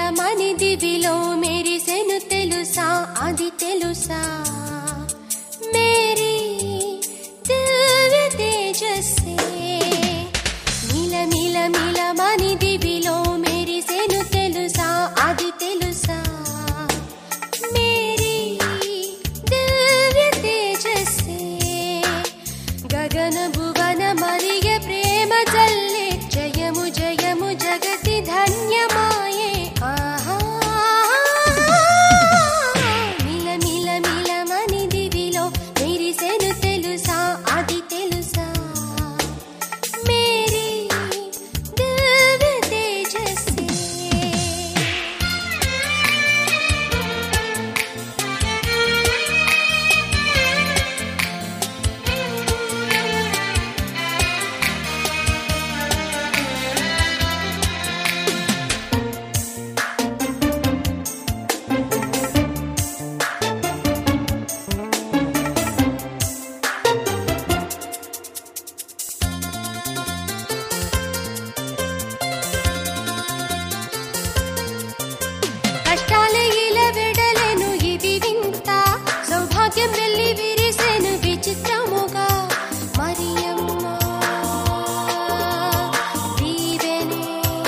మని దివిలో మెరిసెను తెలుసా, అది తెలుసా మేరీ దివ్య తేజస్సే. మిల మిల మిల మని దివిలో మెరిసెను తెలుసా, అది తెలుసా మేరీ దివ్య తేజస్సే. గగన భువన మరిగే ప్రేమ జల్లే, జయము జయము జగతి ధన్యమాయే. ఆహా మిల మిల మిల మని దివిలో మెరిసెను తెలుసా, అది తెలుసా మేరీ దివ్య తేజస్సే. కష్టాలే ఇలా వెడలెను ఇది వింత, సౌభాగ్యం వెళ్ళి విరిసెను విచిత్రముగా. మరియమ్మ దీవెనే,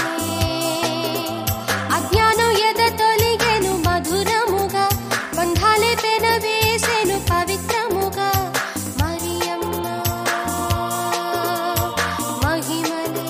అజ్ఞానం ఎద తొలిగెను మధురముగా, బంధాలే పెన వేసెను పవిత్రముగా. మరియమ్మ మహిమలే,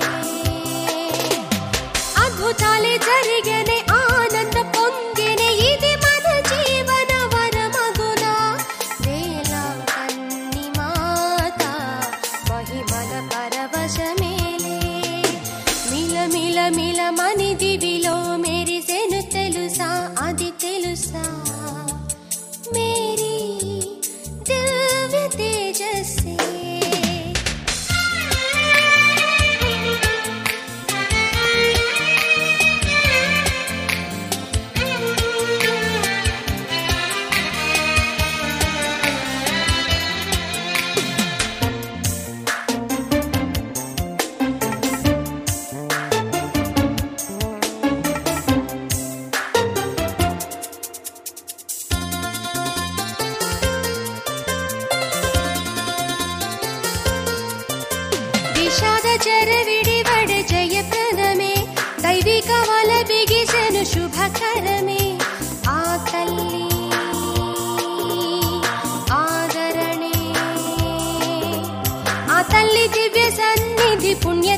అద్భుతాలే జరిగెనే, ఆనంద పొంగెనే, ఇది మన జీవన వరమగునా. వేళ కన్ని మాత మహిమల పరవశమేలే. మిల మిల మిల మని దివిలో మెరిసెను తెలుసా, అది తెలుసా మేరీ దివ్య తేజస్సే. విషాద చెరవిడివడ జయప్రదమే, దైవిక వల బిగిసెను శుభకరమే. ఆ తల్లి ఆదరణే, ఆ తల్లి దివ్య సన్నిధి పుణ్య